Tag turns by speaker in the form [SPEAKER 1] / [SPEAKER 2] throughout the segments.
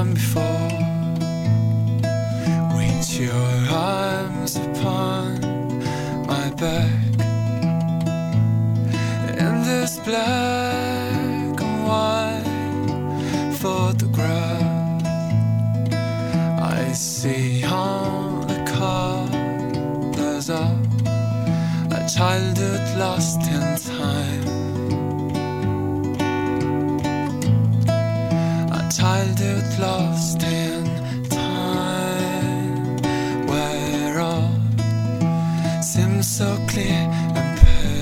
[SPEAKER 1] time before. Reach your arms upon my back. In this black and white photograph, I see all the colors of a childhood lost in time. A childhood lost in time, where all seems so clear and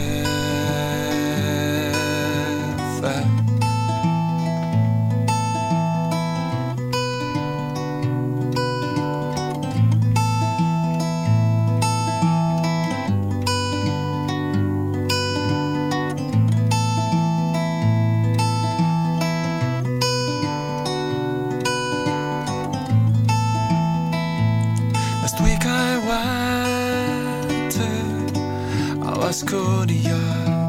[SPEAKER 1] perfect. Last week I went to Alaskodia.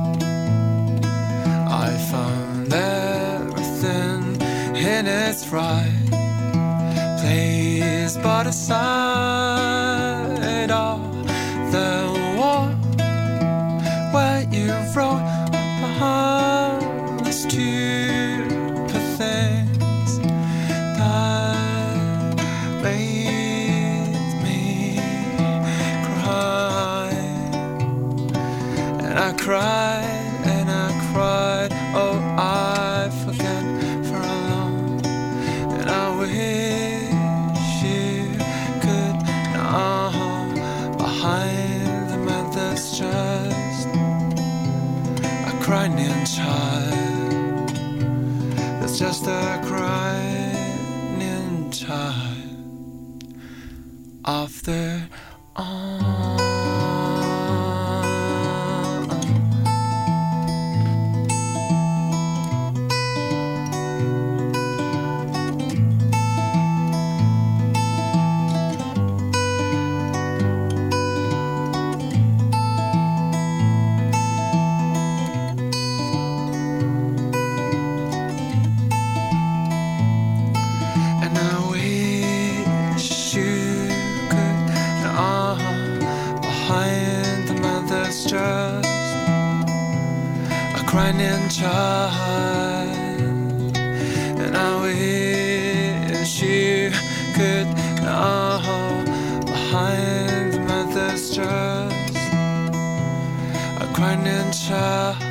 [SPEAKER 1] I found everything in its right place, but aside of the wall where you wrote about the stupid things that made me cry. And I cried and I cried, oh I forget for how long. And I wish you could know behind the mother's chest a crying child. It's just a crying child after all. And I wish you could know behind the mother's trust a crying child. And I wish you could know behind the mother's trust a crying child.